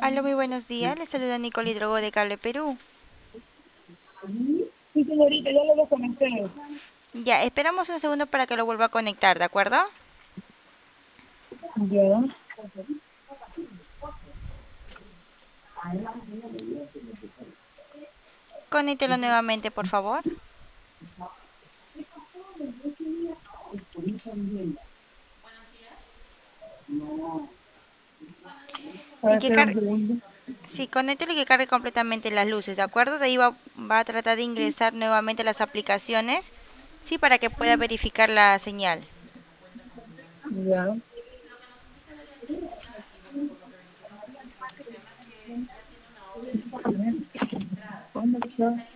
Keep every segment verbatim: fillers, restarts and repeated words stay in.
Aló, muy buenos días. Les saluda Nicole Hidrogo de Cable Perú. Sí, señorita, ya lo comenté. Ya, esperamos un segundo para que lo vuelva a conectar, ¿de acuerdo? Ya. Conéctelo nuevamente, por favor. A Y ver, que espera un cargue... segundo. Sí, conéctelo y que cargue completamente las luces, ¿de acuerdo? De ahí va, va a tratar de ingresar nuevamente las aplicaciones, sí, para que pueda verificar la señal. Ya. ¿Dónde está?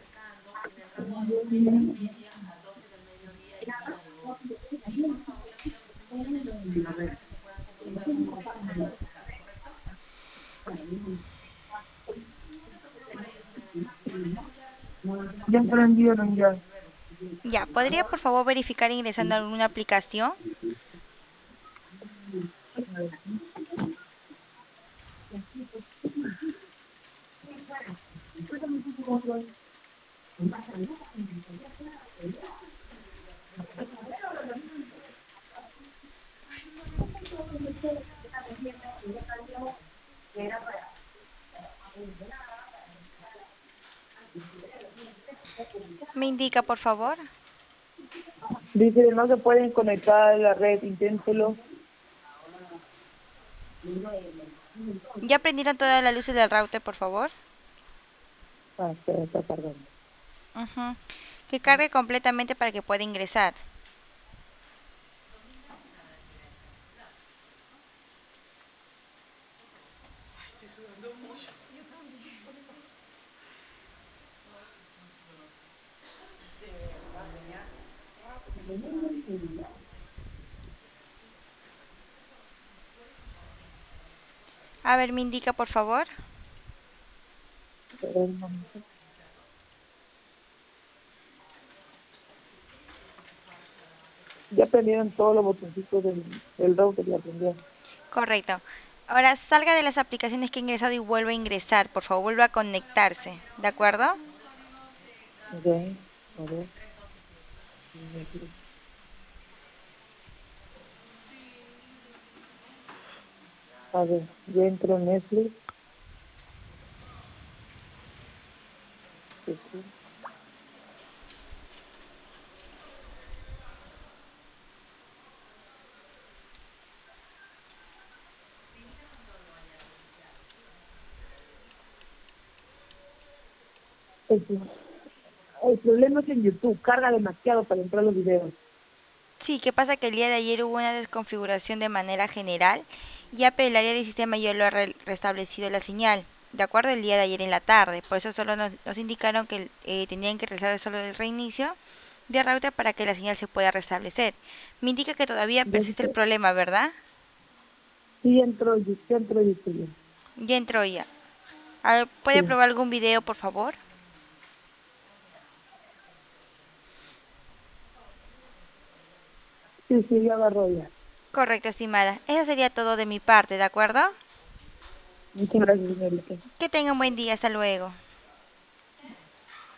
Ya prendieron ya. Ya, ¿podría por favor verificar ingresando alguna aplicación? Me indica, por favor. Dice, no se pueden conectar a la red, inténtelo. ¿Ya prendieron todas las luces del router, por favor? Ah, espera, está cargando. Ujú. Que cargue completamente para que pueda ingresar. A ver, me indica, por favor. Espera un momento. Ya prendieron todos los botoncitos del, del router, ya prendieron. Correcto. Ahora salga de las aplicaciones que ha ingresado y vuelva a ingresar. Por favor, vuelva a conectarse. ¿De acuerdo? Ya, a ver. A ver, ya entró Netflix. Sí, sí. El, el problema es en YouTube, carga demasiado para entrar los videos. Sí, ¿qué pasa? Que el día de ayer hubo una desconfiguración de manera general. Ya, pero el área del sistema ya lo ha re- restablecido la señal. De acuerdo, el día de ayer en la tarde. Por eso solo nos, nos indicaron que eh, tenían que realizar solo el reinicio de router para que la señal se pueda restablecer. Me indica que todavía Ya persiste el se- problema, ¿verdad? sí entró, ya entró YouTube. Ya entró ya. A ver, ¿puede Sí, probar algún video, por favor? sí, sí, ya agarró ya. Correcto, estimada. Eso sería todo de mi parte, ¿de acuerdo? Muchas gracias, señorita. Que tenga un buen día. Hasta luego.